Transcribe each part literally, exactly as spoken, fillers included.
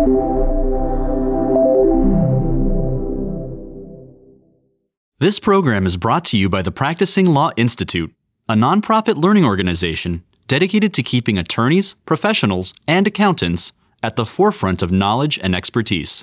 This program is brought to you by the Practicing Law Institute, a nonprofit learning organization dedicated to keeping attorneys, professionals, and accountants at the forefront of knowledge and expertise.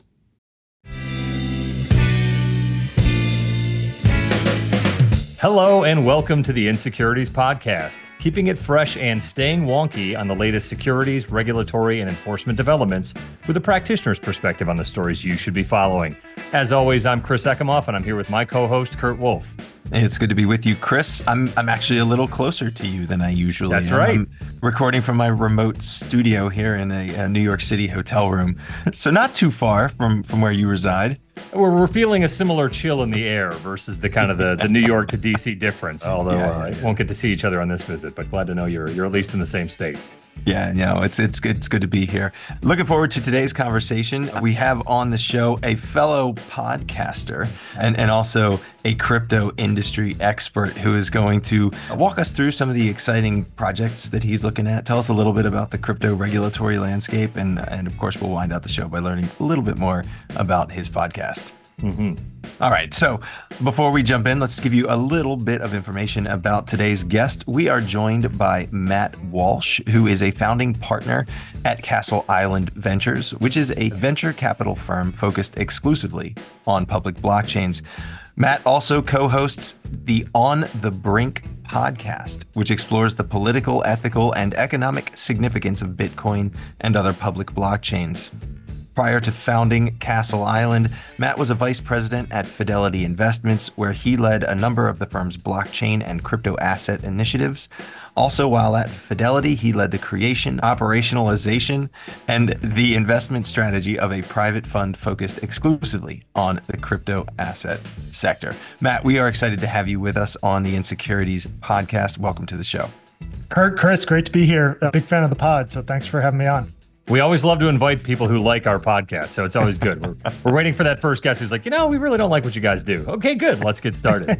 Hello and welcome to the Insecurities Podcast, keeping it fresh and staying wonky on the latest securities, regulatory, and enforcement developments with a practitioner's perspective on the stories you should be following. As always, I'm Chris Eckimoff, and I'm here with my co-host, Kurt Wolf. Hey, it's good to be with you, Chris. I'm I'm actually a little closer to you than I usually That's am. right. I'm recording from my remote studio here in a, a New York City hotel room, so not too far from, from where you reside. We're, we're feeling a similar chill in the air versus the kind of the, the New York to D C difference, although yeah, uh, yeah, yeah. won't get to see each other on this visit, but glad to know you're you're at least in the same state. Yeah, you know, it's it's good, it's good to be here. Looking forward to today's conversation. We have on the show a fellow podcaster and, and also a crypto industry expert who is going to walk us through some of the exciting projects that he's looking at. Tell us a little bit about the crypto regulatory landscape. And, and of course, we'll wind out the show by learning a little bit more about his podcast. Mm-hmm. All right. So before we jump in, let's give you a little bit of information about today's guest. We are joined by Matt Walsh, who is a founding partner at Castle Island Ventures, which is a venture capital firm focused exclusively on public blockchains. Matt also co-hosts the On the Brink podcast, which explores the political, ethical, and economic significance of Bitcoin and other public blockchains. Prior to founding Castle Island, Matt was a vice president at Fidelity Investments, where he led a number of the firm's blockchain and crypto asset initiatives. Also, while at Fidelity, he led the creation, operationalization, and the investment strategy of a private fund focused exclusively on the crypto asset sector. Matt, we are excited to have you with us on the Insecurities Podcast. Welcome to the show. Kurt, Chris, great to be here. A big fan of the pod, so thanks for having me on. We always love to invite people who like our podcast, so it's always good. We're, we're waiting for that first guest who's like, you know, we really don't like what you guys do. Okay, good. Let's get started.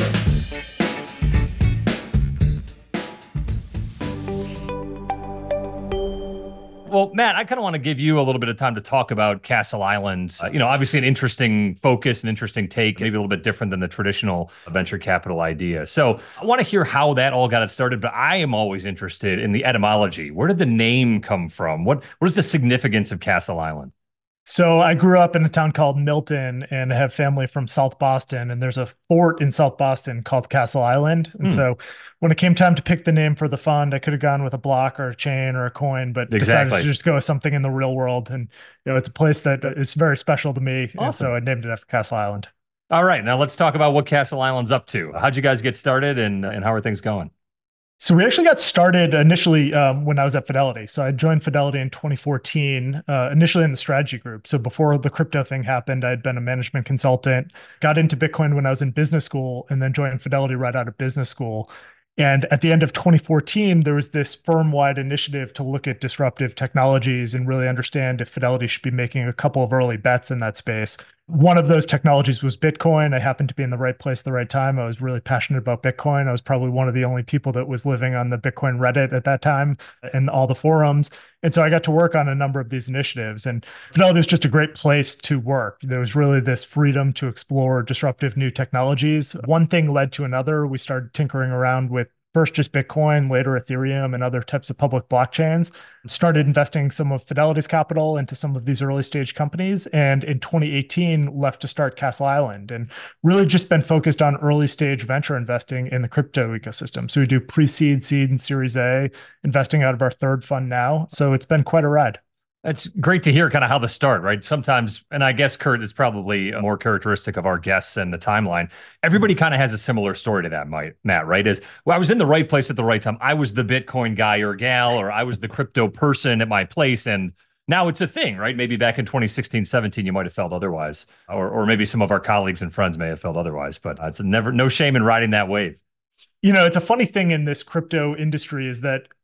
Well, Matt, I kind of want to give you a little bit of time to talk about Castle Island. Uh, you know, obviously an interesting focus, an interesting take, maybe a little bit different than the traditional venture capital idea. So I want to hear how that all got it started, but I am always interested in the etymology. Where did the name come from? What What is the significance of Castle Island? So I grew up in a town called Milton and have family from South Boston. And there's a fort in South Boston called Castle Island. And hmm. so when it came time to pick the name for the fund, I could have gone with a block or a chain or a coin, but exactly. decided to just go with something in the real world. And you know, it's a place that is very special to me. Awesome. And so I named it after Castle Island. All right. Now let's talk about what Castle Island's up to. How'd you guys get started and, and how are things going? So we actually got started initially um, when I was at Fidelity. So I joined Fidelity in twenty fourteen, uh, initially in the strategy group. So before the crypto thing happened, I'd been a management consultant, got into Bitcoin when I was in business school, and then joined Fidelity right out of business school. And at the end of twenty fourteen, there was this firm-wide initiative to look at disruptive technologies and really understand if Fidelity should be making a couple of early bets in that space. One of those technologies was Bitcoin. I happened to be in the right place at the right time. I was really passionate about Bitcoin. I was probably one of the only people that was living on the Bitcoin Reddit at that time and all the forums. And so I got to work on a number of these initiatives. And Fidelity was just a great place to work. There was really this freedom to explore disruptive new technologies. One thing led to another. We started tinkering around with first just Bitcoin, later Ethereum, and other types of public blockchains. Started investing some of Fidelity's capital into some of these early stage companies. And in twenty eighteen, left to start Castle Island and really just been focused on early stage venture investing in the crypto ecosystem. So we do pre-seed, seed, and Series A, investing out of our third fund now. So it's been quite a ride. It's great to hear kind of how the start, right? Sometimes, and I guess, Kurt, it's probably more characteristic of our guests and the timeline. Everybody kind of has a similar story to that, Matt, right? Is, well, I was in the right place at the right time. I was the Bitcoin guy or gal, or I was the crypto person at my place. And now it's a thing, right? Maybe back in twenty sixteen, seventeen, you might have felt otherwise, or or maybe some of our colleagues and friends may have felt otherwise, but it's never, no shame in riding that wave. You know, it's a funny thing in this crypto industry is that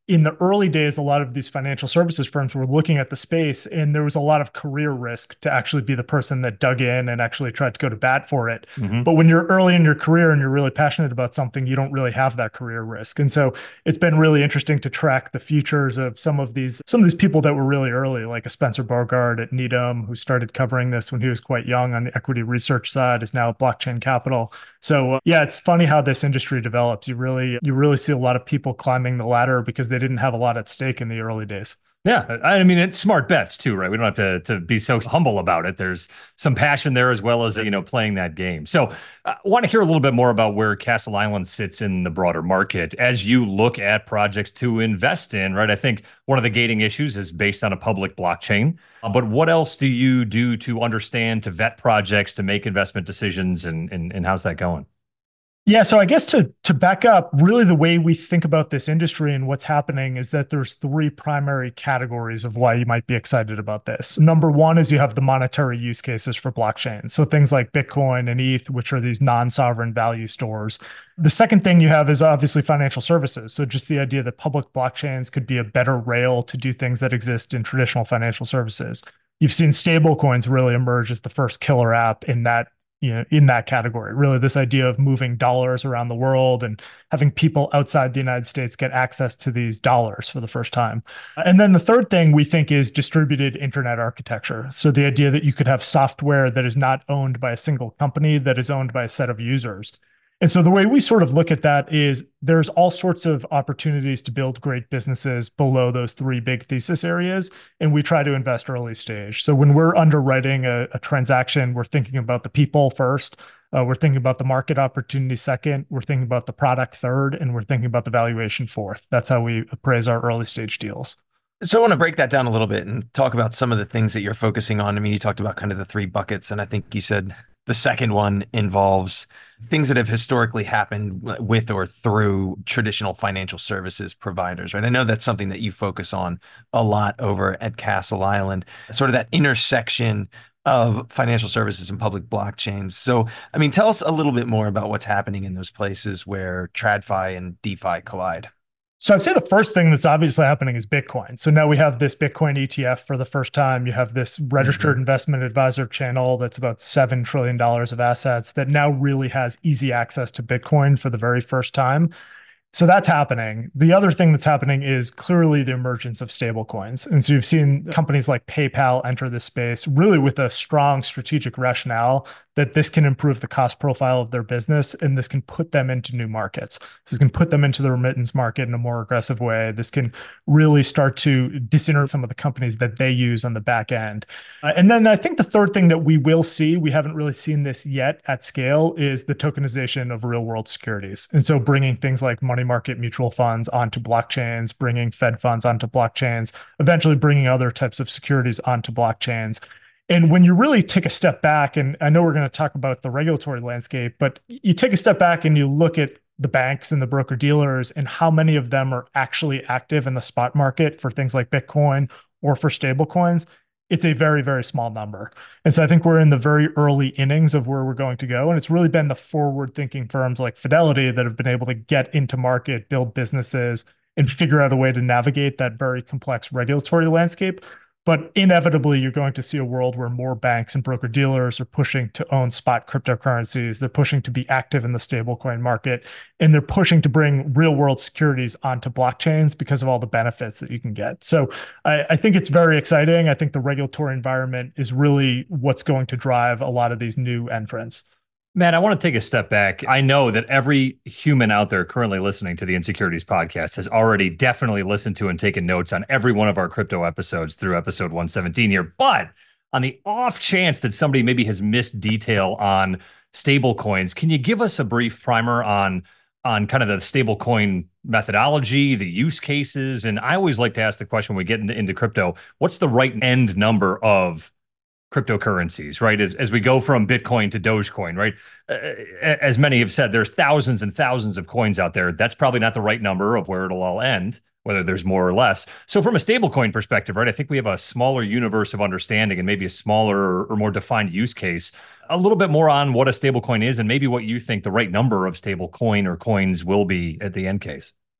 in the early days, a lot of these financial services firms were looking at the space, and there was a lot of career risk to actually be the person that dug in and actually tried to go to bat for it. Mm-hmm. But when you're early in your career and you're really passionate about something, you don't really have that career risk. And so it's been really interesting to track the futures of some of these some of these people that were really early, like a Spencer Bogart at Needham, who started covering this when he was quite young on the equity research side, is now at Blockchain Capital. So uh, yeah, it's funny how this industry develops. You really you really see a lot of people climbing the ladder because they didn't have a lot at stake in the early days. Yeah, I mean, it's smart bets too, right? We don't have to to be so humble about it. There's some passion there as well as, you know, playing that game. So I want to hear a little bit more about where Castle Island sits in the broader market as you look at projects to invest in, right? I think one of the gating issues is based on a public blockchain. Uh, but what else do you do to understand, to vet projects, to make investment decisions, and and, and how's that going? Yeah, so I guess to to back up, really the way we think about this industry and what's happening is that there's three primary categories of why you might be excited about this. Number one is you have the monetary use cases for blockchain. So things like Bitcoin and E T H, which are these non-sovereign value stores. The second thing you have is obviously financial services. So just the idea that public blockchains could be a better rail to do things that exist in traditional financial services. You've seen stablecoins really emerge as the first killer app in that you know, in that category. Really, this idea of moving dollars around the world and having people outside the United States get access to these dollars for the first time. And then the third thing we think is distributed internet architecture. So the idea that you could have software that is not owned by a single company, that is owned by a set of users. And so the way we sort of look at that is there's all sorts of opportunities to build great businesses below those three big thesis areas, and we try to invest early stage. So when we're underwriting a, a transaction, we're thinking about the people first, uh, we're thinking about the market opportunity second, we're thinking about the product third, and we're thinking about the valuation fourth. That's how we appraise our early stage deals. So I want to break that down a little bit and talk about some of the things that you're focusing on. I mean, you talked about kind of the three buckets, and I think you said the second one involves things that have historically happened with or through traditional financial services providers, right? I know that's something that you focus on a lot over at Castle Island, sort of that intersection of financial services and public blockchains. So, I mean, tell us a little bit more about what's happening in those places where TradFi and DeFi collide. So I'd say the first thing that's obviously happening is Bitcoin. So now we have this Bitcoin E T F for the first time. You have this registered mm-hmm. investment advisor channel that's about seven trillion dollars of assets that now really has easy access to Bitcoin for the very first time. So that's happening. The other thing that's happening is clearly the emergence of stablecoins. And so you've seen companies like PayPal enter this space really with a strong strategic rationale that this can improve the cost profile of their business, and this can put them into new markets. So this can put them into the remittance market in a more aggressive way. This can really start to disinter some of the companies that they use on the back end. Uh, and then I think the third thing that we will see, we haven't really seen this yet at scale, is the tokenization of real world securities. And so bringing things like money market mutual funds onto blockchains, bringing Fed funds onto blockchains, eventually bringing other types of securities onto blockchains. And when you really take a step back, and I know we're going to talk about the regulatory landscape, but you take a step back and you look at the banks and the broker dealers and how many of them are actually active in the spot market for things like Bitcoin or for stablecoins, it's a very, very small number. And so I think we're in the very early innings of where we're going to go. And it's really been the forward-thinking firms like Fidelity that have been able to get into market, build businesses, and figure out a way to navigate that very complex regulatory landscape. But inevitably, you're going to see a world where more banks and broker dealers are pushing to own spot cryptocurrencies. They're pushing to be active in the stablecoin market, and they're pushing to bring real world securities onto blockchains because of all the benefits that you can get. So I, I think it's very exciting. I think the regulatory environment is really what's going to drive a lot of these new entrants. Matt, I want to take a step back. I know that every human out there currently listening to the Insecurities podcast has already definitely listened to and taken notes on every one of our crypto episodes through episode one seventeen here. But on the off chance that somebody maybe has missed detail on stable coins, can you give us a brief primer on, on kind of the stable coin methodology, the use cases? And I always like to ask the question when we get into, into crypto, what's the right end number of cryptocurrencies, right? As, as we go from Bitcoin to Dogecoin, right? Uh, as many have said, there's thousands and thousands of coins out there. That's probably not the right number of where it'll all end, whether there's more or less. So from a stablecoin perspective, right, I think we have a smaller universe of understanding and maybe a smaller or, or more defined use case. A little bit more on what a stablecoin is and maybe what you think the right number of stablecoin or coins will be at the end case.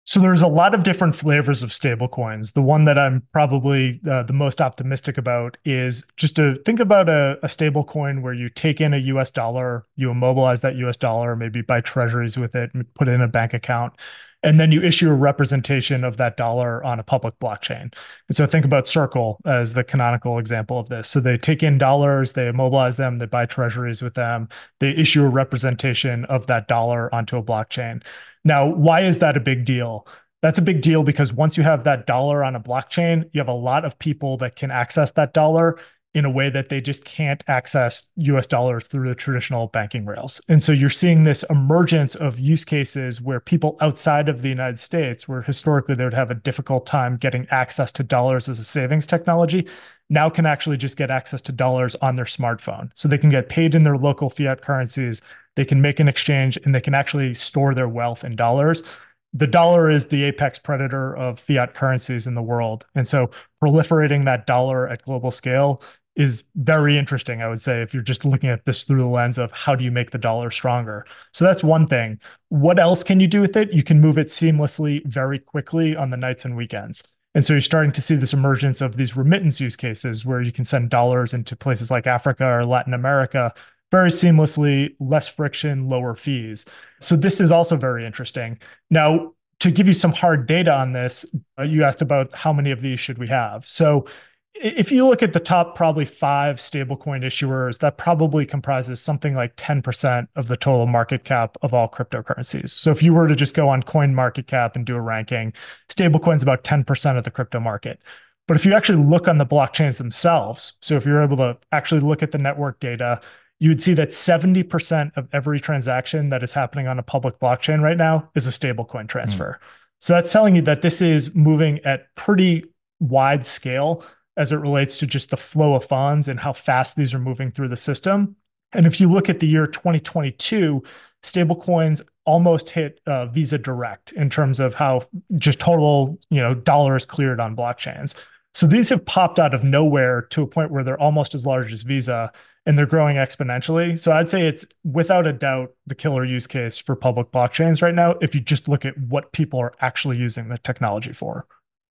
So there's a lot of different flavors of stablecoins. The one that I'm probably uh, the most optimistic about is just to think about a, a stablecoin where you take in a U S dollar, you immobilize that U S dollar, maybe buy treasuries with it, and put it in a bank account, and then you issue a representation of that dollar on a public blockchain. And so think about Circle as the canonical example of this. So they take in dollars, they immobilize them, they buy treasuries with them, they issue a representation of that dollar onto a blockchain. Now, why is that a big deal? That's a big deal because once you have that dollar on a blockchain, you have a lot of people that can access that dollar in a way that they just can't access U S dollars through the traditional banking rails. And so you're seeing this emergence of use cases where people outside of the United States, where historically they would have a difficult time getting access to dollars as a savings technology, now can actually just get access to dollars on their smartphone. So they can get paid in their local fiat currencies, they can make an exchange, and they can actually store their wealth in dollars. The dollar is the apex predator of fiat currencies in the world. And so proliferating that dollar at global scale is very interesting, I would say, if you're just looking at this through the lens of how do you make the dollar stronger. So that's one thing. What else can you do with it? You can move it seamlessly very quickly on the nights and weekends. And so you're starting to see this emergence of these remittance use cases where you can send dollars into places like Africa or Latin America very seamlessly, less friction, lower fees. So this is also very interesting. Now, to give you some hard data on this, uh, you asked about how many of these should we have. So if you look at the top probably five stablecoin issuers, that probably comprises something like ten percent of the total market cap of all cryptocurrencies. So if you were to just go on CoinMarketCap and do a ranking, stablecoin's about ten percent of the crypto market. But if you actually look on the blockchains themselves, so if you're able to actually look at the network data, you would see that seventy percent of every transaction that is happening on a public blockchain right now is a stablecoin transfer. Mm. So that's telling you that this is moving at pretty wide scale as it relates to just the flow of funds and how fast these are moving through the system. And if you look at the year twenty twenty-two, stablecoins almost hit uh, Visa Direct in terms of how just total, you know, dollars cleared on blockchains. So these have popped out of nowhere to a point where they're almost as large as Visa, and they're growing exponentially. So I'd say it's without a doubt the killer use case for public blockchains right now, if you just look at what people are actually using the technology for.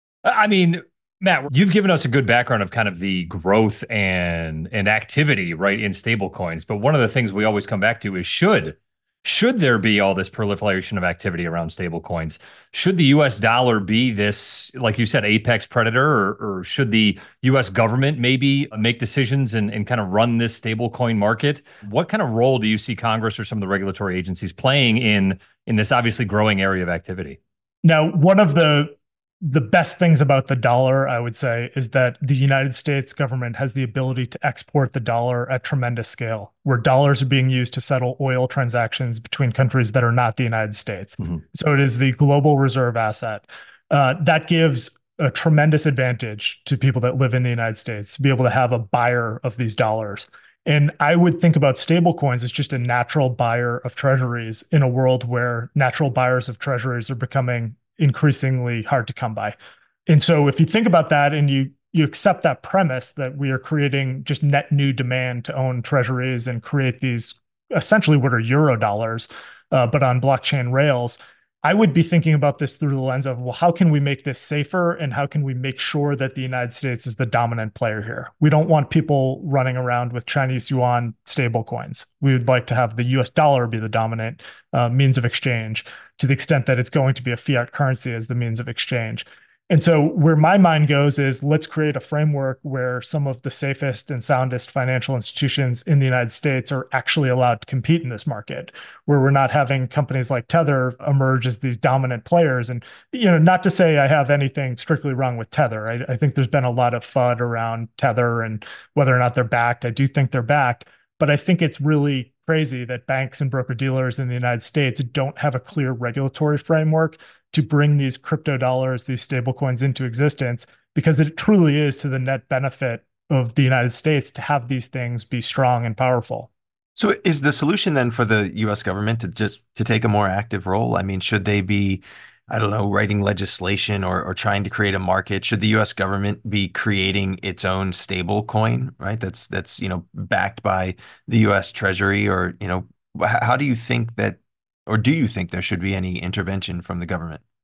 I mean, Matt, you've given us a good background of kind of the growth and and activity, right, in stablecoins. But one of the things we always come back to is should should there be all this proliferation of activity around stablecoins? Should the U S dollar be this, like you said, apex predator, or, or should the U S government maybe make decisions and, and kind of run this stablecoin market? What kind of role do you see Congress or some of the regulatory agencies playing in in this obviously growing area of activity? Now, one of the The best things about the dollar, I would say, is that the United States government has the ability to export the dollar at tremendous scale, where dollars are being used to settle oil transactions between countries that are not the United States. Mm-hmm. So it is the global reserve asset. Uh, that gives a tremendous advantage to people that live in the United States to be able to have a buyer of these dollars. And I would think about stablecoins as just a natural buyer of treasuries in a world where natural buyers of treasuries are becoming increasingly hard to come by. And so if you think about that and you you accept that premise that we are creating just net new demand to own treasuries and create these essentially what are euro dollars, uh, but on blockchain rails, I would be thinking about this through the lens of, well, how can we make this safer and how can we make sure that the United States is the dominant player here? We don't want people running around with Chinese yuan stablecoins. We would like to have the U S dollar be the dominant uh, means of exchange to the extent that it's going to be a fiat currency as the means of exchange. And so where my mind goes is let's create a framework where some of the safest and soundest financial institutions in the United States are actually allowed to compete in this market, where we're not having companies like Tether emerge as these dominant players. And, you know, not to say I have anything strictly wrong with Tether. I, I think there's been a lot of F U D around Tether and whether or not they're backed. I do think they're backed, but I think it's really crazy that banks and broker-dealers in the United States don't have a clear regulatory framework to bring these crypto dollars, these stablecoins into existence, because it truly is to the net benefit of the United States to have these things be strong and powerful. So is the solution then for the U S government to just to take a more active role? I mean, should they be, I don't know, writing legislation or or trying to create a market? Should the U S government be creating its own stable coin, right? That's that's, you know, backed by the U S Treasury, or, you know, how do you think that, or do you think there should be any intervention from the government?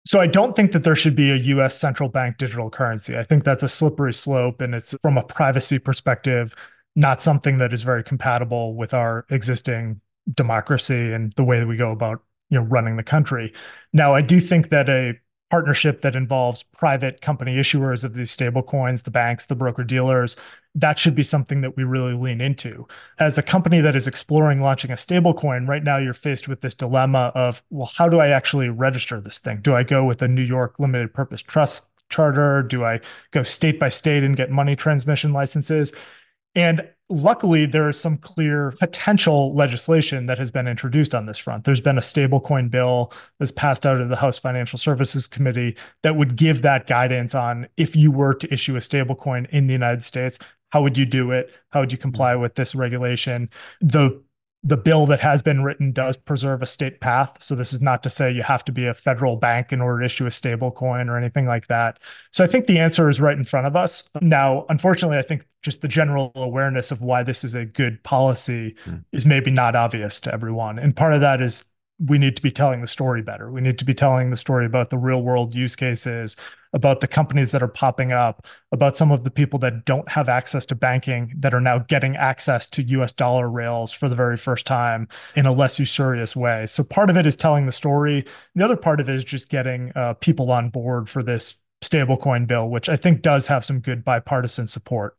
So I don't think that there should be a U S central bank digital currency. I think that's a slippery slope, and it's from a privacy perspective, not something that is very compatible with our existing democracy and the way that we go about, you know, running the country. Now, I do think that a partnership that involves private company issuers of these stable coins, the banks, the broker dealers, that should be something that we really lean into. As a company that is exploring launching a stable coin, right now you're faced with this dilemma of, well, how do I actually register this thing? Do I go with a New York limited purpose trust charter? Do I go state by state and get money transmission licenses? And luckily, there is some clear potential legislation that has been introduced on this front. There's been a stablecoin bill that's passed out of the House Financial Services Committee that would give that guidance on if you were to issue a stablecoin in the United States, how would you do it? How would you comply with this regulation? The The bill that has been written does preserve a state path. So this is not to say you have to be a federal bank in order to issue a stable coin or anything like that. So I think the answer is right in front of us. Now, unfortunately, I think just the general awareness of why this is a good policy mm. is maybe not obvious to everyone. And part of that is we need to be telling the story better. We need to be telling the story about the real world use cases, about the companies that are popping up, about some of the people that don't have access to banking that are now getting access to U S dollar rails for the very first time in a less usurious way. So part of it is telling the story. The other part of it is just getting uh, people on board for this stablecoin bill, which I think does have some good bipartisan support.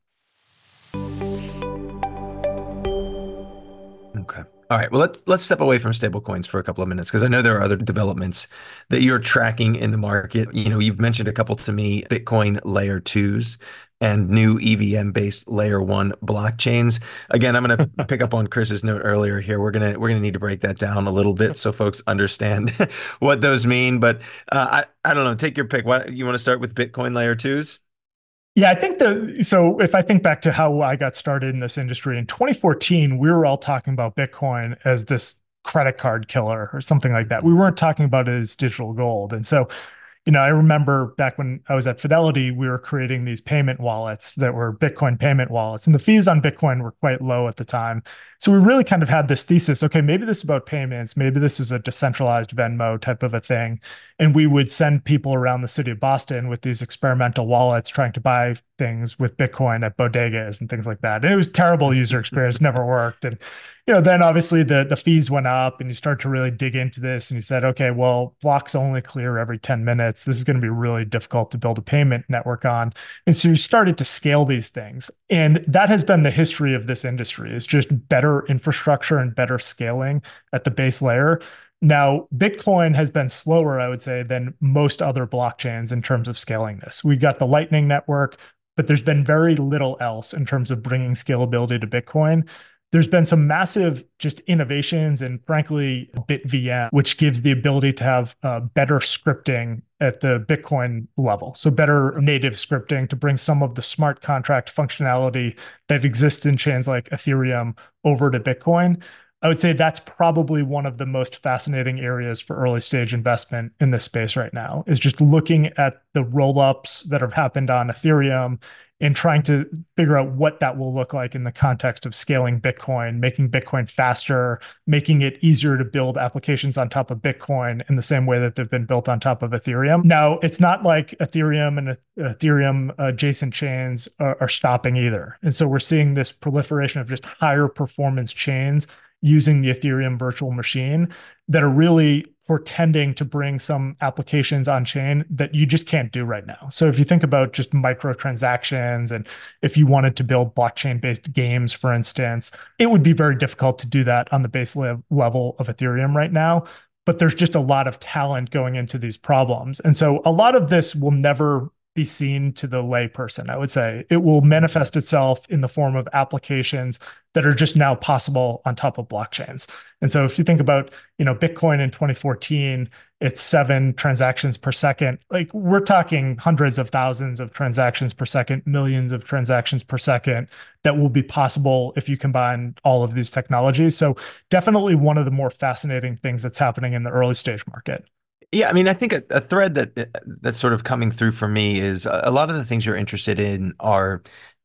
Okay. All right. Well, let's let's step away from stablecoins for a couple of minutes because I know there are other developments that you're tracking in the market. You know, you've mentioned a couple to me: Bitcoin layer twos and new E V M-based layer one blockchains. Again, I'm going to pick up on Chris's note earlier here. We're gonna we're gonna need to break that down a little bit so folks understand what those mean. But uh, I I don't know. Take your pick. Why you want to start with Bitcoin layer twos? Yeah, I think the so if I think back to how I got started in this industry in twenty fourteen, we were all talking about Bitcoin as this credit card killer or something like that. We weren't talking about it as digital gold. And so, you know, I remember back when I was at Fidelity, we were creating these payment wallets that were Bitcoin payment wallets, and the fees on Bitcoin were quite low at the time. So we really kind of had this thesis, okay, maybe this is about payments, maybe this is a decentralized Venmo type of a thing. And we would send people around the city of Boston with these experimental wallets trying to buy things with Bitcoin at bodegas and things like that. And it was terrible user experience, never worked. And you know, then obviously the, the fees went up and you start to really dig into this and you said, okay, well, blocks only clear every ten minutes. This is going to be really difficult to build a payment network on. And so you started to scale these things. And that has been the history of this industry, is just better infrastructure and better scaling at the base layer. Now, Bitcoin has been slower, I would say, than most other blockchains in terms of scaling this. We got the Lightning Network, but there's been very little else in terms of bringing scalability to Bitcoin. There's been some massive just innovations and frankly, BitVM, which gives the ability to have uh, better scripting at the Bitcoin level. So better native scripting to bring some of the smart contract functionality that exists in chains like Ethereum over to Bitcoin. I would say that's probably one of the most fascinating areas for early stage investment in this space right now, is just looking at the roll-ups that have happened on Ethereum and trying to figure out what that will look like in the context of scaling Bitcoin, making Bitcoin faster, making it easier to build applications on top of Bitcoin in the same way that they've been built on top of Ethereum. Now, it's not like Ethereum and Ethereum adjacent chains are, are stopping either. And so we're seeing this proliferation of just higher performance chains using the Ethereum virtual machine that are really portending to bring some applications on chain that you just can't do right now. So if you think about just microtransactions, and if you wanted to build blockchain-based games, for instance, it would be very difficult to do that on the base le- level of Ethereum right now. But there's just a lot of talent going into these problems. And so a lot of this will never be seen to the lay person, I would say. It will manifest itself in the form of applications that are just now possible on top of blockchains. And so if you think about, you know, Bitcoin in twenty fourteen, it's seven transactions per second. Like we're talking hundreds of thousands of transactions per second, millions of transactions per second that will be possible if you combine all of these technologies. So definitely one of the more fascinating things that's happening in the early stage market. Yeah, I mean, I think a, a thread that that's sort of coming through for me is a, a lot of the things you're interested in are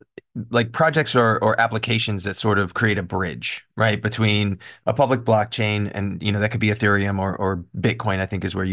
like projects or, or applications that sort of create a bridge, right, between a public blockchain and, you know, that could be Ethereum or, or Bitcoin, I think is where you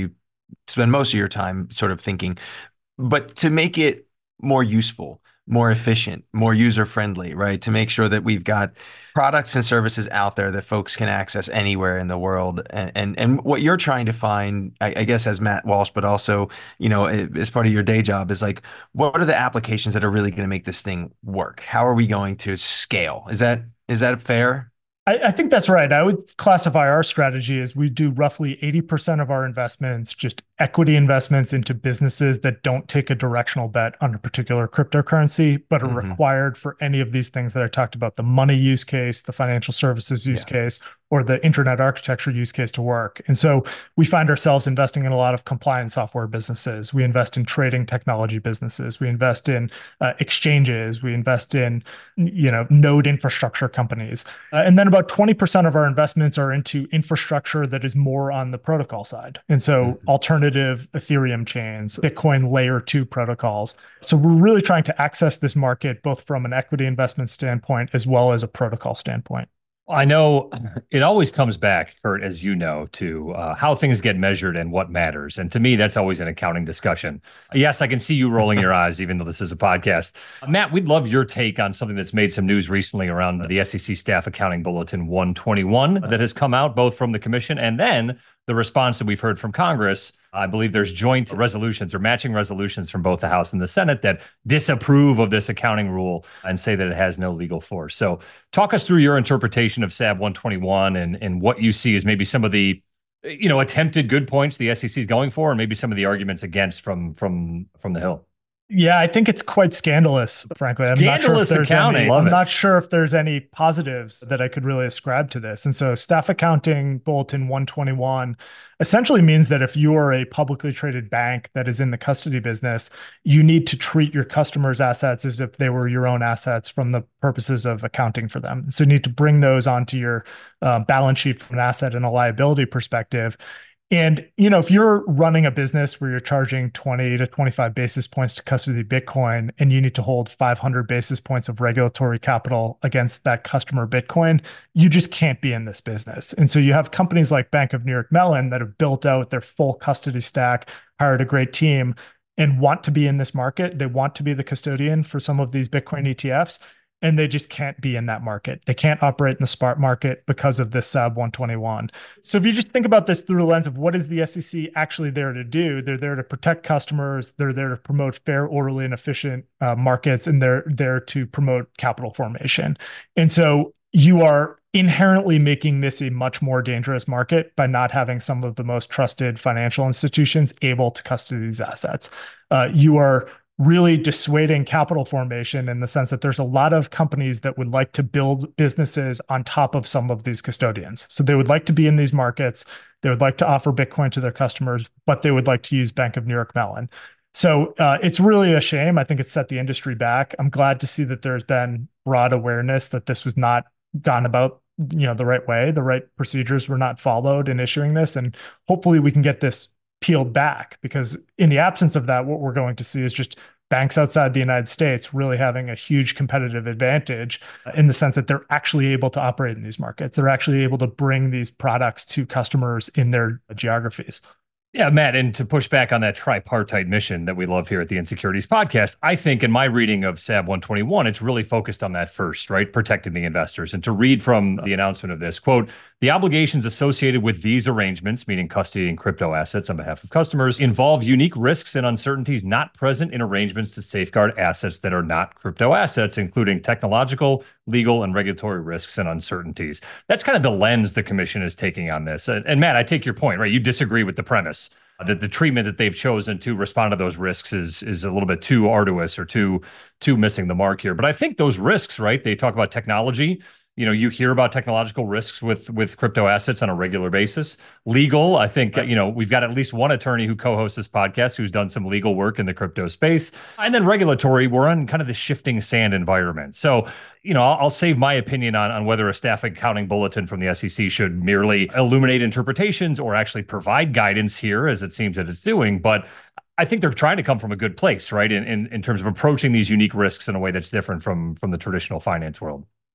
spend most of your time sort of thinking, but to make it more useful, more efficient, more user friendly, right? To make sure that we've got products and services out there that folks can access anywhere in the world. And and, and what you're trying to find, I, I guess, as Matt Walsh, but also, you know, as part of your day job, is like, what are the applications that are really going to make this thing work? How are we going to scale? Is that is that fair? I, I think that's right. I would classify our strategy as we do roughly eighty percent of our investments, just equity investments into businesses that don't take a directional bet on a particular cryptocurrency, but are mm-hmm. required for any of these things that I talked about, the money use case, the financial services use yeah. case, or the internet architecture use case to work. And so we find ourselves investing in a lot of compliance software businesses. We invest in trading technology businesses. We invest in uh, exchanges. We invest in, you know, node infrastructure companies. Uh, and then about twenty percent of our investments are into infrastructure that is more on the protocol side. And so mm-hmm. alternative Ethereum chains, Bitcoin layer two protocols. So we're really trying to access this market, both from an equity investment standpoint, as well as a protocol standpoint. I know it always comes back, Kurt, as you know, to uh, how things get measured and what matters. And to me, that's always an accounting discussion. Yes, I can see you rolling your eyes, even though this is a podcast. Uh, Matt, we'd love your take on something that's made some news recently around the S E C Staff Accounting Bulletin one twenty-one that has come out both from the commission and then the response that we've heard from Congress. I believe there's joint resolutions or matching resolutions from both the House and the Senate that disapprove of this accounting rule and say that it has no legal force. So talk us through your interpretation of S A B one twenty-one and, and what you see as maybe some of the, you know, attempted good points the S E C is going for, and maybe some of the arguments against from from from the Hill. Yeah, I think it's quite scandalous, frankly. Scandalous I'm not sure if there's accounting. Any, Love I'm it. not sure if there's any positives that I could really ascribe to this. And so Staff Accounting Bulletin one twenty-one essentially means that if you are a publicly traded bank that is in the custody business, you need to treat your customers' assets as if they were your own assets from the purposes of accounting for them. So you need to bring those onto your uh, balance sheet from an asset and a liability perspective. And, you know, if you're running a business where you're charging twenty to twenty-five basis points to custody Bitcoin, and you need to hold five hundred basis points of regulatory capital against that customer Bitcoin, you just can't be in this business. And so you have companies like Bank of New York Mellon that have built out their full custody stack, hired a great team, and want to be in this market. They want to be the custodian for some of these Bitcoin E T Fs. And they just can't be in that market. They can't operate in the spot market because of this S A B one twenty-one. So if you just think about this through the lens of what is the S E C actually there to do, they're there to protect customers, they're there to promote fair, orderly, and efficient uh, markets, and they're there to promote capital formation. And so you are inherently making this a much more dangerous market by not having some of the most trusted financial institutions able to custody these assets. Uh, you are really dissuading capital formation in the sense that there's a lot of companies that would like to build businesses on top of some of these custodians. So they would like to be in these markets. They would like to offer Bitcoin to their customers, but they would like to use Bank of New York Mellon. So uh, it's really a shame. I think it's set the industry back. I'm glad to see that there's been broad awareness that this was not gone about, you know, the right way. The right procedures were not followed in issuing this. And hopefully we can get this peeled back, because in the absence of that, what we're going to see is just banks outside the United States really having a huge competitive advantage in the sense that they're actually able to operate in these markets. They're actually able to bring these products to customers in their geographies. Yeah, Matt, and to push back on that tripartite mission that we love here at the Insecurities Podcast, I think in my reading of S A B one twenty-one, it's really focused on that first, right? Protecting the investors. And to read from the announcement of this, quote, the obligations associated with these arrangements, meaning custodying crypto assets on behalf of customers, involve unique risks and uncertainties not present in arrangements to safeguard assets that are not crypto assets, including technological, legal, and regulatory risks and uncertainties. That's kind of the lens the commission is taking on this. And, and Matt, I take your point, right? You disagree with the premise that the treatment that they've chosen to respond to those risks is is a little bit too arduous or too too missing the mark here. But I think those risks, right? They talk about technology. You know, you hear about technological risks with with crypto assets on a regular basis. Legal, I think, you know, we've got at least one attorney who co-hosts this podcast who's done some legal work in the crypto space. And then regulatory, we're in kind of the shifting sand environment. So, you know, I'll, I'll save my opinion on, on whether a staff accounting bulletin from the S E C should merely illuminate interpretations or actually provide guidance here, as it seems that it's doing. But I think they're trying to come from a good place, right? In, in, in terms of approaching these unique risks in a way that's different from, from the traditional finance world.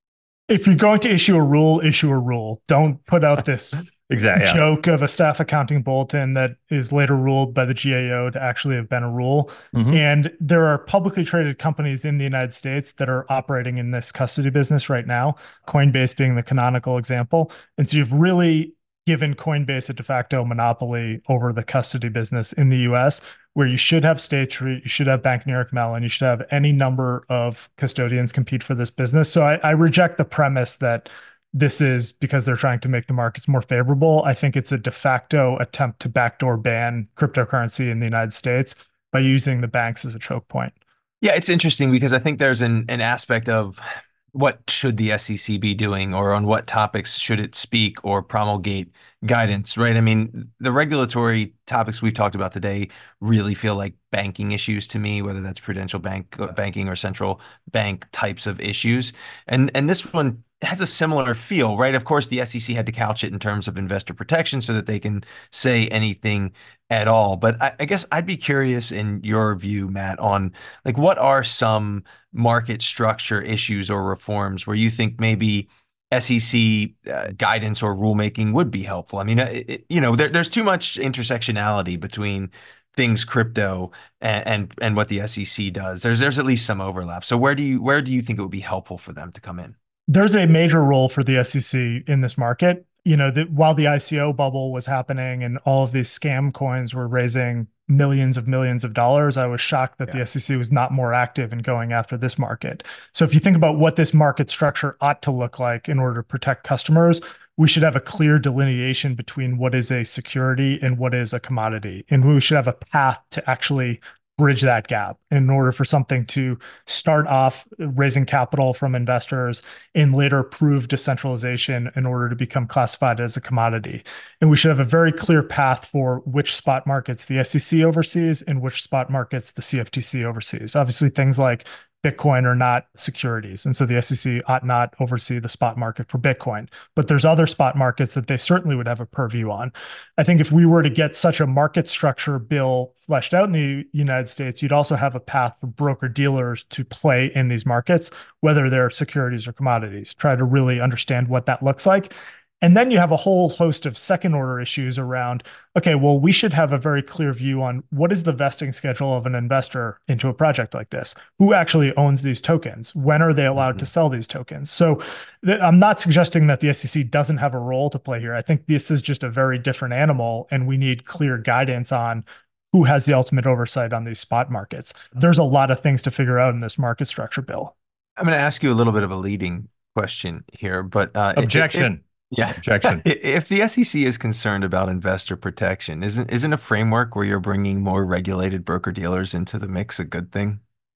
If you're going to issue a rule, issue a rule. Don't put out this Exactly. Yeah. joke of a staff accounting bulletin that is later ruled by the G A O to actually have been a rule. Mhm. And there are publicly traded companies in the United States that are operating in this custody business right now, Coinbase being the canonical example. And so you've really given Coinbase a de facto monopoly over the custody business in the U S, where you should have State Street, you should have Bank New York Mellon, you should have any number of custodians compete for this business. So I, I reject the premise that this is because they're trying to make the markets more favorable. I think it's a de facto attempt to backdoor ban cryptocurrency in the United States by using the banks as a choke point. Yeah, it's interesting because I think there's an, an aspect of what should the S E C be doing, or on what topics should it speak or promulgate guidance, right? I mean, the regulatory topics we've talked about today really feel like banking issues to me, whether that's prudential bank banking or central bank types of issues. And and this one has a similar feel, right? Of course, the S E C had to couch it in terms of investor protection so that they can say anything at all. But I, I guess I'd be curious in your view, Matt, on like what are some market structure issues or reforms where you think maybe S E C uh, guidance or rulemaking would be helpful? I mean, it, you know, there, there's too much intersectionality between things crypto and, and and what the S E C does. There's there's at least some overlap. So where do you where do you think it would be helpful for them to come in? There's a major role for the S E C in this market. You know, that while the I C O bubble was happening and all of these scam coins were raising millions of millions of dollars, I was shocked that yeah. the S E C was not more active in going after this market. So if you think about what this market structure ought to look like in order to protect customers, we should have a clear delineation between what is a security and what is a commodity. And we should have a path to actually bridge that gap in order for something to start off raising capital from investors and later prove decentralization in order to become classified as a commodity. And we should have a very clear path for which spot markets the S E C oversees and which spot markets the C F T C oversees. Obviously, things like Bitcoin are not securities. And so the S E C ought not oversee the spot market for Bitcoin. But there's other spot markets that they certainly would have a purview on. I think if we were to get such a market structure bill fleshed out in the United States, you'd also have a path for broker dealers to play in these markets, whether they're securities or commodities, try to really understand what that looks like. And then you have a whole host of second order issues around, okay, well, we should have a very clear view on what is the vesting schedule of an investor into a project like this? Who actually owns these tokens? When are they allowed mm-hmm. to sell these tokens? So th- I'm not suggesting that the S E C doesn't have a role to play here. I think this is just a very different animal, and we need clear guidance on who has the ultimate oversight on these spot markets. There's a lot of things to figure out in this market structure bill. I'm going to ask you a little bit of a leading question here, but uh, objection. It, it, Yeah. Objection. If the S E C is concerned about investor protection, isn't isn't a framework where you're bringing more regulated broker dealers into the mix a good thing?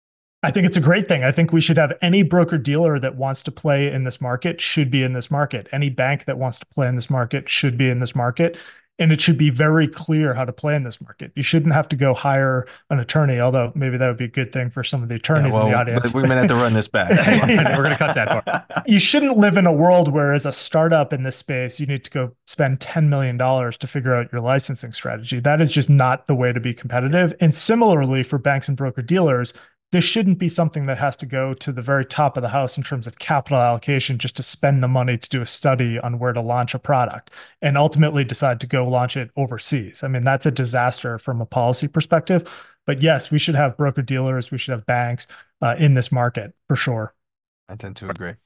I think it's a great thing. I think we should have any broker dealer that wants to play in this market should be in this market. Any bank that wants to play in this market should be in this market. And it should be very clear how to play in this market. You shouldn't have to go hire an attorney, although maybe that would be a good thing for some of the attorneys yeah, well, in the audience. We might have to run this back. We're going to cut that part. You shouldn't live in a world where, as a startup in this space, you need to go spend ten million dollars to figure out your licensing strategy. That is just not the way to be competitive. And similarly, for banks and broker dealers, this shouldn't be something that has to go to the very top of the house in terms of capital allocation just to spend the money to do a study on where to launch a product and ultimately decide to go launch it overseas. I mean, that's a disaster from a policy perspective. But yes, we should have broker dealers, we should have banks uh, in this market for sure. I tend to agree.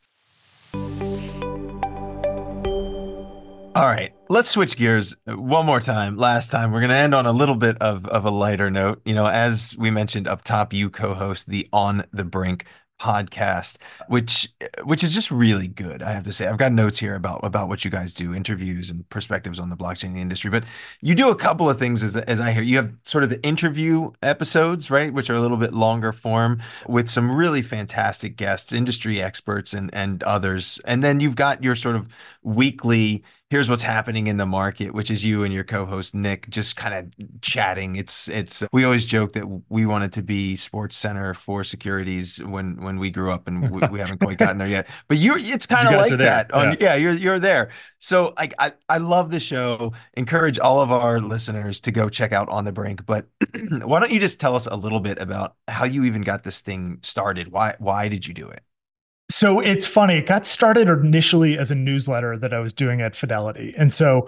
All right, let's switch gears one more time. Last time, we're going to end on a little bit of, of a lighter note. You know, as we mentioned up top, you co-host the On the Brink podcast, which which is just really good, I have to say. I've got notes here about about what you guys do, interviews and perspectives on the blockchain industry. But you do a couple of things, as, as I hear. You have sort of the interview episodes, right, which are a little bit longer form with some really fantastic guests, industry experts and and others. And then you've got your sort of weekly, here's what's happening in the market, which is you and your co-host Nick just kind of chatting. It's it's we always joke that we wanted to be Sports Center for securities when when we grew up, and we, we haven't quite gotten there yet. But you, it's kind of like that. On, yeah. yeah, you're you're there. So I, I I love the show. Encourage all of our listeners to go check out On the Brink. But why don't you just tell us a little bit about how you even got this thing started? Why why did you do it? So it's funny. It got started initially as a newsletter that I was doing at Fidelity. And so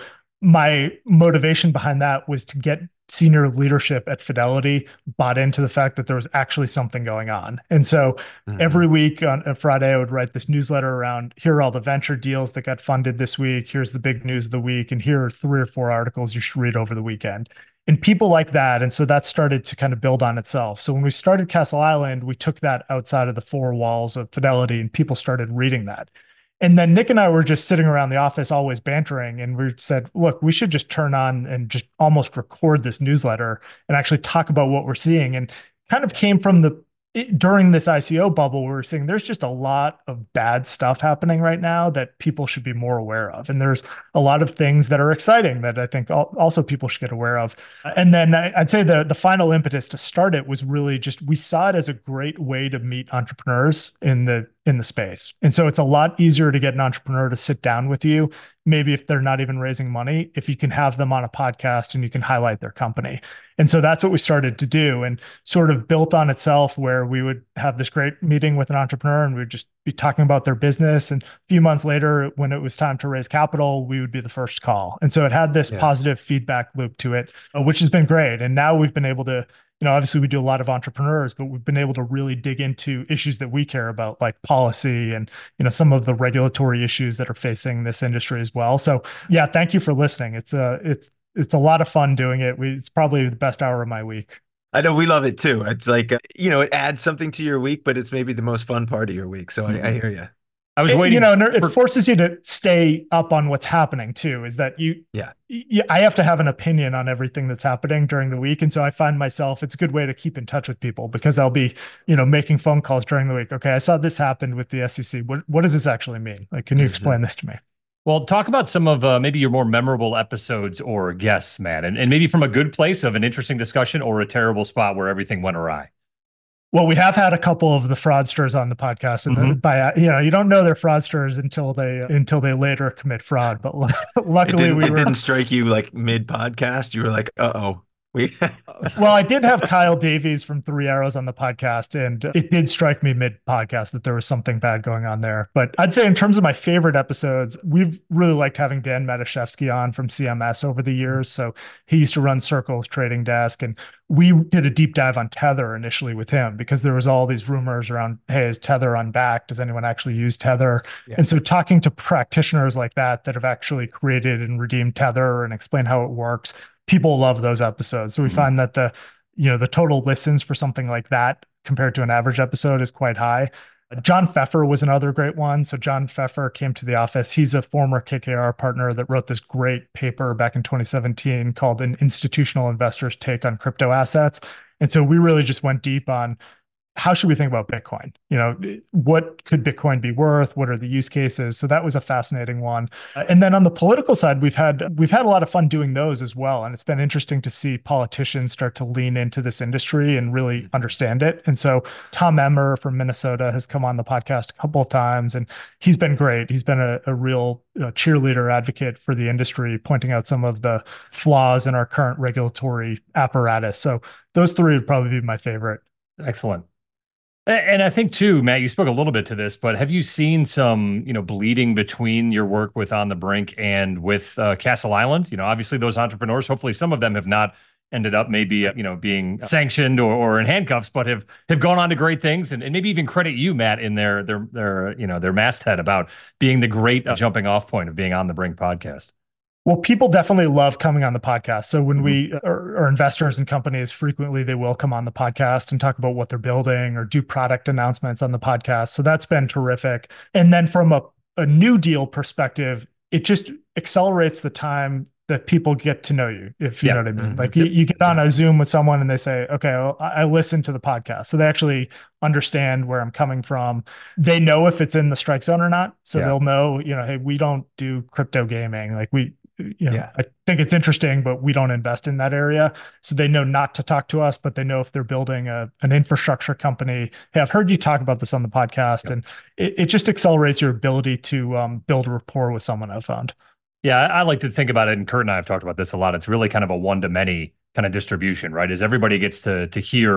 my motivation behind that was to get senior leadership at Fidelity bought into the fact that there was actually something going on. And so mm-hmm. every week on a Friday, I would write this newsletter around, here are all the venture deals that got funded this week. Here's the big news of the week. And here are three or four articles you should read over the weekend. And people like that. And so that started to kind of build on itself. So when we started Castle Island, we took that outside of the four walls of Fidelity and people started reading that. And then Nick and I were just sitting around the office, always bantering. And we said, look, we should just turn on and just almost record this newsletter and actually talk about what we're seeing. And kind of came from the, it, during this I C O bubble, we were saying there's just a lot of bad stuff happening right now that people should be more aware of. And there's a lot of things that are exciting that I think also people should get aware of. And then I'd say the, the final impetus to start it was really just, we saw it as a great way to meet entrepreneurs in the in the space. And so it's a lot easier to get an entrepreneur to sit down with you, maybe if they're not even raising money, if you can have them on a podcast and you can highlight their company. And so that's what we started to do, and sort of built on itself, where we would have this great meeting with an entrepreneur and we'd just be talking about their business. And a few months later, when it was time to raise capital, we would be the first call. And so it had this yeah. positive feedback loop to it, which has been great. And now we've been able to, you know, obviously we do a lot of entrepreneurs, but we've been able to really dig into issues that we care about, like policy and, you know, some of the regulatory issues that are facing this industry as well. So yeah, thank you for listening. It's a, it's, it's a lot of fun doing it. We, it's probably the best hour of my week. I know we love it too. It's like, uh, you know, it adds something to your week, but it's maybe the most fun part of your week. So mm-hmm. I, I hear you. I was waiting. You know, it forces you to stay up on what's happening too, is that you, yeah, you, I have to have an opinion on everything that's happening during the week. And so I find myself, it's a good way to keep in touch with people, because I'll be, you know, making phone calls during the week. Okay, I saw this happen with the S E C. What, what does this actually mean? Like, can you mm-hmm. explain this to me? Well, talk about some of uh, maybe your more memorable episodes or guests, Matt, and, and maybe from a good place of an interesting discussion or a terrible spot where everything went awry. Well, we have had a couple of the fraudsters on the podcast, and mm-hmm. by, you know, you don't know they're fraudsters until they until they later commit fraud. But luckily, it didn't, we it were, didn't strike you like mid podcast. You were like, uh oh. We well, I did have Kyle Davies from Three Arrows on the podcast, and it did strike me mid podcast that there was something bad going on there. But I'd say in terms of my favorite episodes, we've really liked having Dan Matuszewski on from C M S over the years. So he used to run Circle's trading desk, and we did a deep dive on Tether initially with him, because there was all these rumors around, hey, is Tether unbacked? Does anyone actually use Tether? Yeah. And so talking to practitioners like that that have actually created and redeemed Tether and explain how it works, people love those episodes. So we mm-hmm. find that the, you know, the total listens for something like that compared to an average episode is quite high. John Pfeffer was another great one. So John Pfeffer came to the office. He's a former K K R partner that wrote this great paper back in twenty seventeen called An Institutional Investor's Take on Crypto Assets. And so we really just went deep on, how should we think about Bitcoin? You know, what could Bitcoin be worth? What are the use cases? So that was a fascinating one. And then on the political side, we've had we've had a lot of fun doing those as well. And it's been interesting to see politicians start to lean into this industry and really understand it. And so Tom Emmer from Minnesota has come on the podcast a couple of times, and he's been great. He's been a, a real uh, cheerleader advocate for the industry, pointing out some of the flaws in our current regulatory apparatus. So those three would probably be my favorite. Excellent. And I think too, Matt, you spoke a little bit to this, but have you seen some, you know, bleeding between your work with On the Brink and with uh, Castle Island? You know, obviously those entrepreneurs, hopefully some of them have not ended up maybe, you know, being sanctioned or, or in handcuffs, but have have gone on to great things, and, and maybe even credit you, Matt, in their their their you know their masthead about being the great uh, jumping off point of being On the Brink podcast. Well, people definitely love coming on the podcast. So when mm-hmm. we are, are investors in companies, frequently they will come on the podcast and talk about what they're building or do product announcements on the podcast. So that's been terrific. And then from a, a new deal perspective, it just accelerates the time that people get to know you, if you yeah. know what I mean. Mm-hmm. Like you, you get on a Zoom with someone and they say, okay, well, I listen to the podcast. So they actually understand where I'm coming from. They know if it's in the strike zone or not. So yeah. they'll know, you know, hey, we don't do crypto gaming. Like we, you know, yeah. I think it's interesting, but we don't invest in that area. So they know not to talk to us, but they know if they're building a, an infrastructure company, hey, I've heard you talk about this on the podcast. Yep. And it, it just accelerates your ability to um, build a rapport with someone, I've found. Yeah, I like to think about it, and Kurt and I have talked about this a lot. It's really kind of a one-to-many kind of distribution, right? As everybody gets to to hear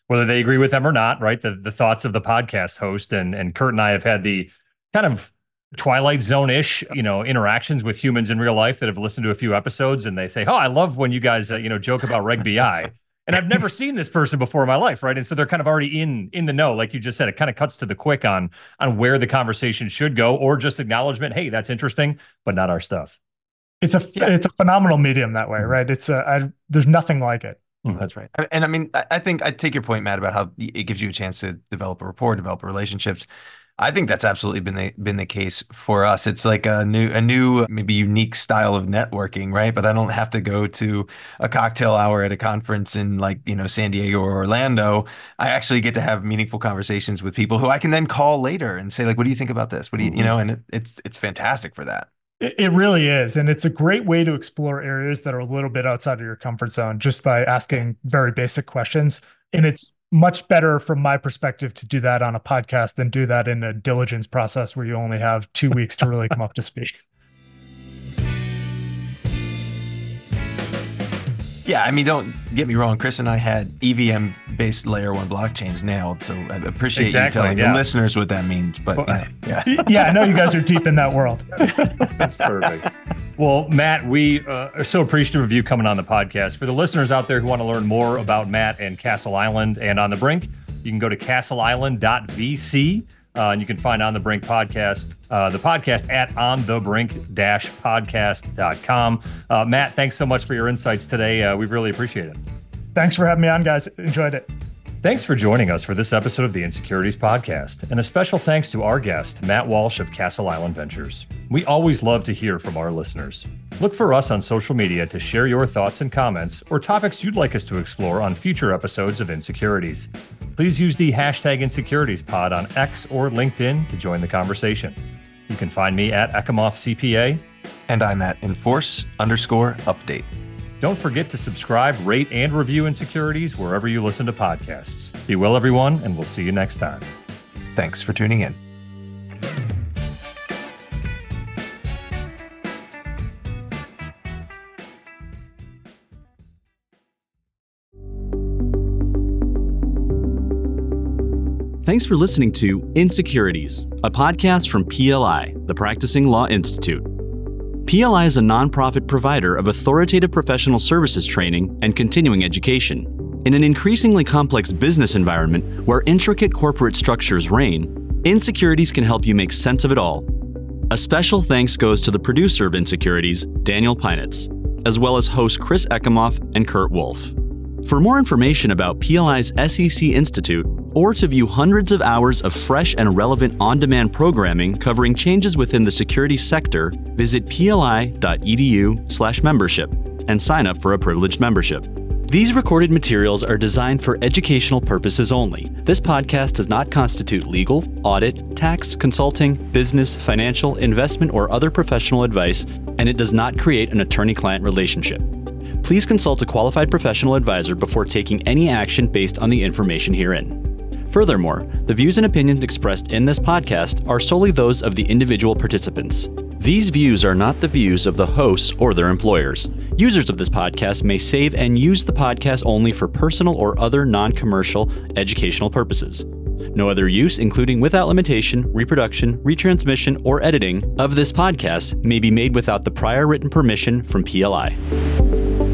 whether they agree with them or not, right? The the thoughts of the podcast host. And, and Kurt and I have had the kind of Twilight Zone-ish, you know, interactions with humans in real life that have listened to a few episodes, and they say, oh, I love when you guys, uh, you know, joke about Reg B I. And I've never seen this person before in my life, right? And so they're kind of already in in the know, like you just said. It kind of cuts to the quick on on where the conversation should go, or just acknowledgement, hey, that's interesting, but not our stuff. It's a yeah. it's a phenomenal medium that way, right? It's a I, there's nothing like it. Mm, that's right. And I mean, I think I take your point, Matt, about how it gives you a chance to develop a rapport, develop relationships. I think that's absolutely been the been the case for us. It's like a new a new maybe unique style of networking, right? But I don't have to go to a cocktail hour at a conference in like, you know, San Diego or Orlando. I actually get to have meaningful conversations with people who I can then call later and say, like, what do you think about this? What do you, mm-hmm. you know, and it, it's it's fantastic for that. It really is. And it's a great way to explore areas that are a little bit outside of your comfort zone just by asking very basic questions. And it's much better from my perspective to do that on a podcast than do that in a diligence process where you only have two weeks to really come up to speed. Yeah, I mean, don't get me wrong. Chris and I had E V M-based layer one blockchains nailed, so I appreciate exactly, you telling yeah. the listeners what that means. But well, you know, yeah, yeah, I know you guys are deep in that world. That's perfect. Well, Matt, we uh, are so appreciative of you coming on the podcast. For the listeners out there who want to learn more about Matt and Castle Island and On the Brink, you can go to castle island dot v c. Uh, and you can find On the Brink podcast, uh, the podcast at on the brink dash podcast dot com. Uh, Matt, thanks so much for your insights today. Uh, we really appreciate it. Thanks for having me on, guys. Enjoyed it. Thanks for joining us for this episode of the Insecurities Podcast. And a special thanks to our guest, Matt Walsh of Castle Island Ventures. We always love to hear from our listeners. Look for us on social media to share your thoughts and comments or topics you'd like us to explore on future episodes of Insecurities. Please use the hashtag InsecuritiesPod on X or LinkedIn to join the conversation. You can find me at Ekimoff C P A. And I'm at Enforce underscore update. Don't forget to subscribe, rate, and review Insecurities wherever you listen to podcasts. Be well, everyone, and we'll see you next time. Thanks for tuning in. Thanks for listening to Insecurities, a podcast from P L I, the Practicing Law Institute. P L I is a nonprofit provider of authoritative professional services training and continuing education. In an increasingly complex business environment where intricate corporate structures reign, Insecurities can help you make sense of it all. A special thanks goes to the producer of Insecurities, Daniel Peinitz, as well as hosts Chris Ekimoff and Kurt Wolf. For more information about P L I's S E C Institute, or to view hundreds of hours of fresh and relevant on-demand programming covering changes within the security sector, visit pli.edu slash membership and sign up for a privileged membership. These recorded materials are designed for educational purposes only. This podcast does not constitute legal, audit, tax, consulting, business, financial, investment, or other professional advice, and it does not create an attorney-client relationship. Please consult a qualified professional advisor before taking any action based on the information herein. Furthermore, the views and opinions expressed in this podcast are solely those of the individual participants. These views are not the views of the hosts or their employers. Users of this podcast may save and use the podcast only for personal or other non-commercial educational purposes. No other use, including without limitation, reproduction, retransmission, or editing of this podcast may be made without the prior written permission from P L I.